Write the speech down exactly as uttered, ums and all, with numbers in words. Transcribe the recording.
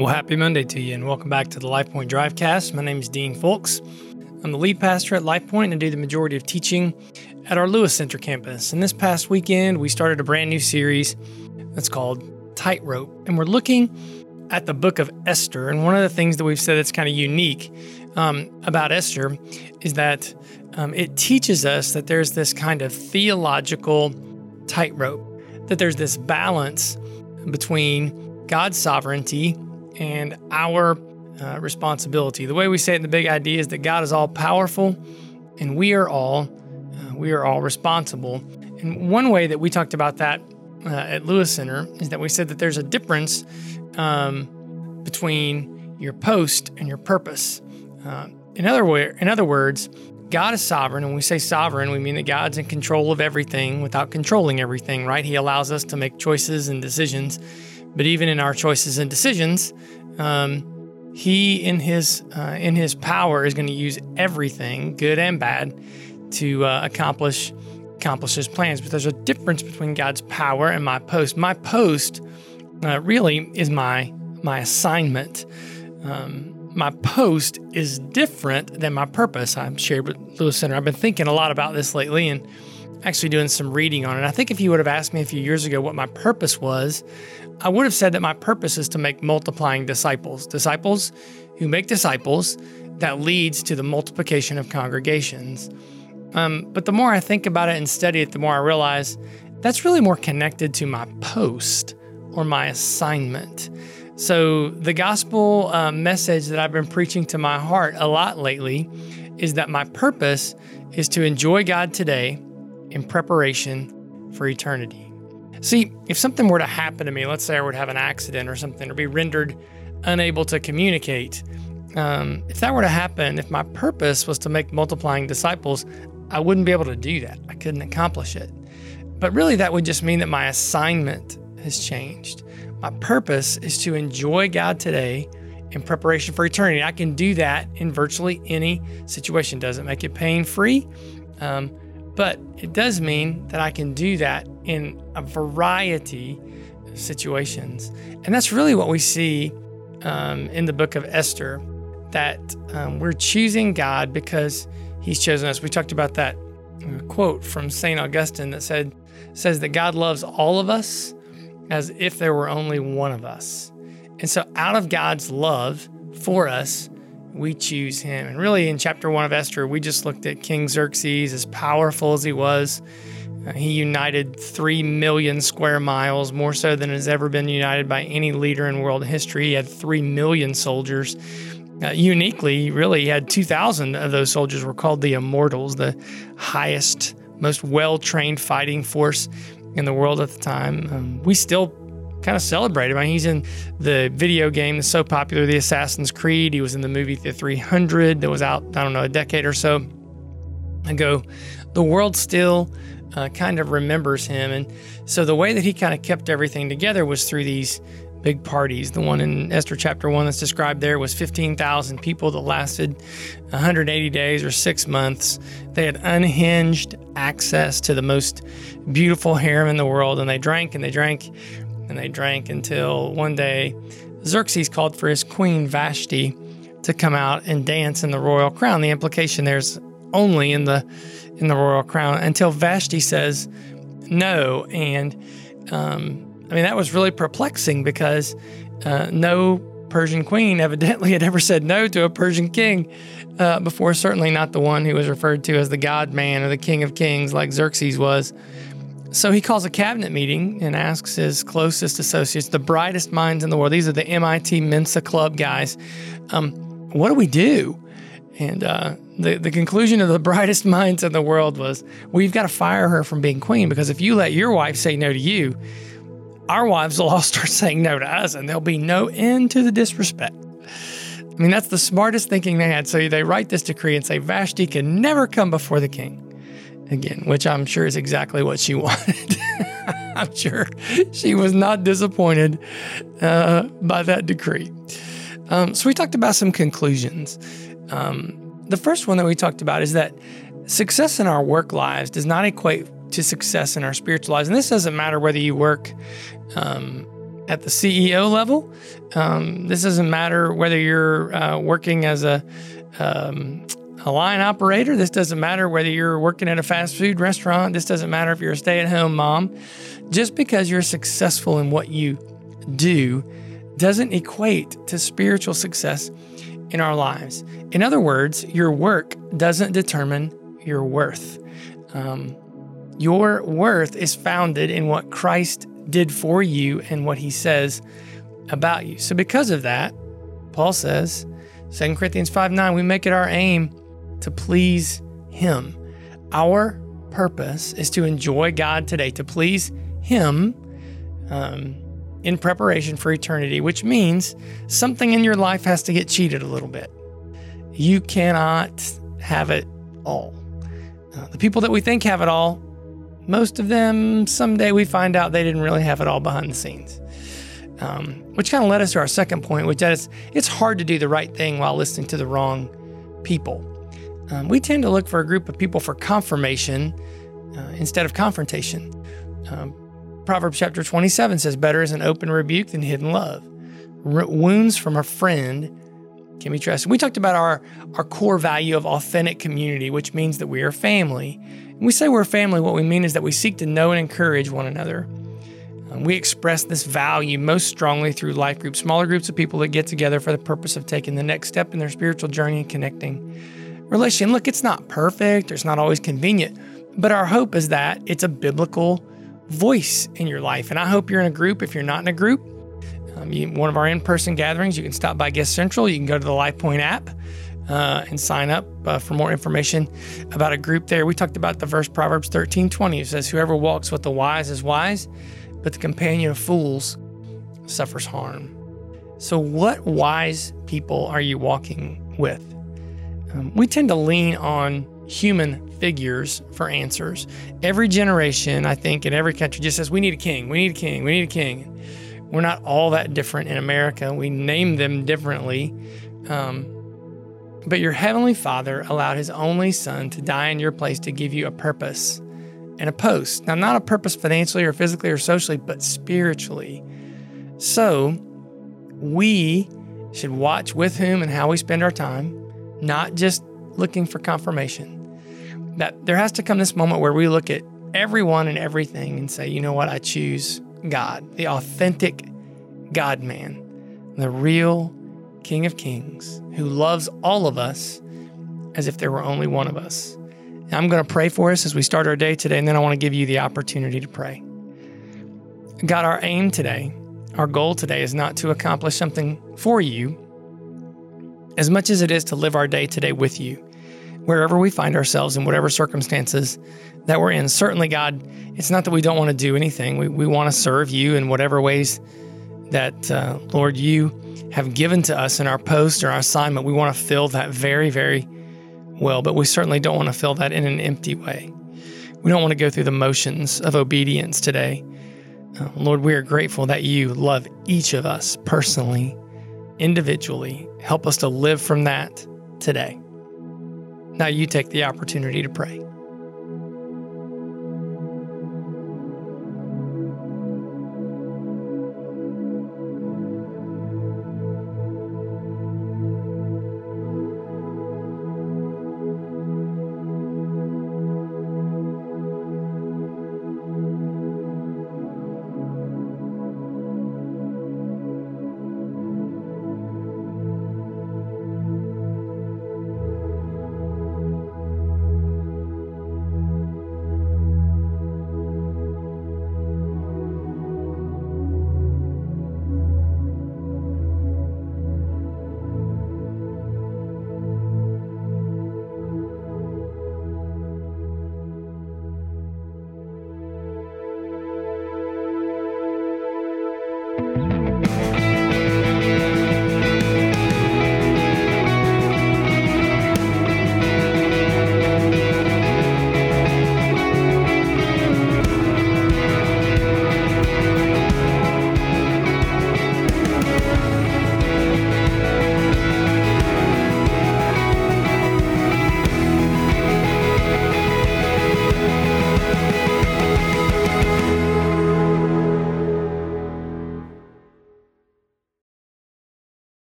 Well, happy Monday to you, and welcome back to the LifePoint Drivecast. My name is Dean Folks. I'm the lead pastor at LifePoint and I do the majority of teaching at our Lewis Center campus. And this past weekend, we started a brand new series that's called Tightrope, and we're looking at the book of Esther. And one of the things that we've said that's kind of unique um, about Esther is that um, it teaches us that there's this kind of theological tightrope, that there's this balance between God's sovereignty and our uh, responsibility. The way we say it in the big idea is that God is all powerful, and we are all uh, we are all responsible. And one way that we talked about that uh, at Lewis Center is that we said that there's a difference um, between your post and your purpose. Uh, in other way, in other words, God is sovereign, and when we say sovereign, we mean that God's in control of everything without controlling everything, right? He allows us to make choices and decisions. But even in our choices and decisions, um, he, in his uh, in his power, is going to use everything, good and bad, to uh, accomplish accomplish his plans. But there's a difference between God's power and my post. My post uh, really is my my assignment. Um, my post is different than my purpose. I've shared with Lewis Center. I've been thinking a lot about this lately, and actually doing some reading on it. I think if you would have asked me a few years ago what my purpose was, I would have said that my purpose is to make multiplying disciples, disciples who make disciples that leads to the multiplication of congregations. Um, but the more I think about it and study it, the more I realize that's really more connected to my post or my assignment. So the gospel uh, message that I've been preaching to my heart a lot lately is that my purpose is to enjoy God today in preparation for eternity. See, if something were to happen to me, let's say I would have an accident or something, or be rendered unable to communicate, um, if that were to happen, if my purpose was to make multiplying disciples, I wouldn't be able to do that. I couldn't accomplish it. But really, that would just mean that my assignment has changed. My purpose is to enjoy God today in preparation for eternity. I can do that in virtually any situation. Doesn't make it pain-free, um, but it does mean that I can do that in a variety of situations. And that's really what we see um, in the book of Esther, that um, we're choosing God because he's chosen us. We talked about that uh, quote from Saint Augustine that said says that God loves all of us as if there were only one of us. And so out of God's love for us, we choose him. And really in chapter one of Esther, we just looked at King Xerxes, as powerful as he was. Uh, he united three million square miles, more so than has ever been united by any leader in world history. He had three million soldiers. Uh, uniquely, really, he had two thousand of those soldiers were called the Immortals, the highest, most well-trained fighting force in the world at the time. Um, we still kind of celebrate him. I mean, he's in the video game that's so popular, the Assassin's Creed. He was in the movie The three hundred that was out, I don't know, a decade or so ago. The world still uh, kind of remembers him. And so the way that he kind of kept everything together was through these big parties. The one in Esther chapter one that's described there was fifteen thousand people that lasted one hundred eighty days or six months. They had unhinged access to the most beautiful harem in the world, and they drank and they drank and they drank until one day Xerxes called for his queen Vashti to come out and dance in the royal crown. The implication there's only in the in the royal crown until Vashti says no. And um, I mean, that was really perplexing because uh, no Persian queen evidently had ever said no to a Persian king uh, before, certainly not the one who was referred to as the God man or the king of kings like Xerxes was. So he calls a cabinet meeting and asks his closest associates, the brightest minds in the world. These are the M I T Mensa Club guys. Um, what do we do? And uh, the, the conclusion of the brightest minds in the world was, well, you've got to fire her from being queen, because if you let your wife say no to you, our wives will all start saying no to us, and there'll be no end to the disrespect. I mean, that's the smartest thinking they had. So they write this decree and say Vashti can never come before the king again, which I'm sure is exactly what she wanted. I'm sure she was not disappointed uh, by that decree. Um, so we talked about some conclusions. Um, the first one that we talked about is that success in our work lives does not equate to success in our spiritual lives. And this doesn't matter whether you work um, at the C E O level. Um, this doesn't matter whether you're uh, working as a um, a line operator. This doesn't matter whether you're working at a fast food restaurant. This doesn't matter if you're a stay-at-home mom. Just because you're successful in what you do doesn't equate to spiritual success in our lives. In other words, your work doesn't determine your worth. Um, your worth is founded in what Christ did for you and what he says about you. So because of that, Paul says, Second Corinthians five nine, we make it our aim to please him. Our purpose is to enjoy God today, to please him um, in preparation for eternity, which means something in your life has to get cheated a little bit. You cannot have it all. Uh, the people that we think have it all, most of them, someday we find out they didn't really have it all behind the scenes. Um, which kind of led us to our second point, which is it's hard to do the right thing while listening to the wrong people. Um, we tend to look for a group of people for confirmation uh, instead of confrontation. Um, Proverbs chapter twenty-seven says, better is an open rebuke than hidden love. R- wounds from a friend can be trusted. We talked about our, our core value of authentic community, which means that we are family. When we say we're family, what we mean is that we seek to know and encourage one another. Um, we express this value most strongly through life groups, smaller groups of people that get together for the purpose of taking the next step in their spiritual journey and connecting. Relation, look, it's not perfect, or it's not always convenient, but our hope is that it's a biblical voice in your life. And I hope you're in a group. If you're not in a group, um, you, one of our in-person gatherings, you can stop by Guest Central. You can go to the LifePoint app uh, and sign up uh, for more information about a group there. We talked about the verse Proverbs thirteen twenty. It says, whoever walks with the wise is wise, but the companion of fools suffers harm. So what wise people are you walking with? Um, we tend to lean on human figures for answers. Every generation, I think, in every country just says, we need a king, we need a king, we need a king. We're not all that different in America. We name them differently. Um, but your heavenly Father allowed his only son to die in your place to give you a purpose and a post. Now, not a purpose financially or physically or socially, but spiritually. So we should watch with whom and how we spend our time, not just looking for confirmation. That there has to come this moment where we look at everyone and everything and say, you know what, I choose God, the authentic God-man, the real King of Kings, who loves all of us as if there were only one of us. And I'm going to pray for us as we start our day today, and then I want to give you the opportunity to pray. God, our aim today, our goal today is not to accomplish something for you as much as it is to live our day today with you, wherever we find ourselves in whatever circumstances that we're in. Certainly, God, it's not that we don't want to do anything. We, we want to serve you in whatever ways that, uh, Lord, you have given to us in our post or our assignment. We want to fill that very, very well, but we certainly don't want to fill that in an empty way. We don't want to go through the motions of obedience today. Uh, Lord, we are grateful that you love each of us personally, individually. Help us to live from that today. Now you take the opportunity to pray.